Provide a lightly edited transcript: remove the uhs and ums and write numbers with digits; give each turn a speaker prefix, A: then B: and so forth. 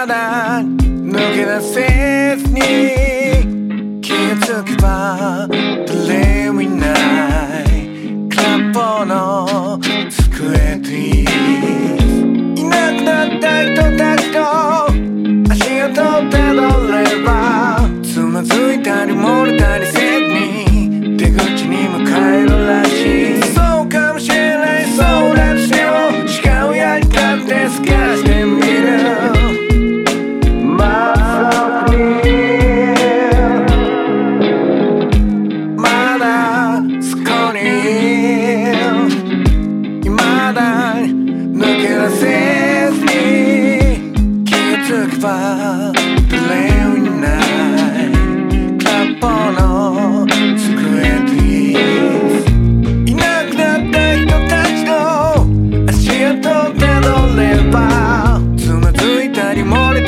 A: だ抜け出せずに気がつけば誰もいない空っぽの机にいなくなった人たちと足跡をたどればつまずいたり漏れたりせずに出口に向かえるらしい。そうかもしれない、そうだとしても違うやり方で探してみる。まだそこに未だ抜け出せずに気がつけば誰もいない空っぽの机にいなくなった人たちの足跡をたどればつまずいたり漏れ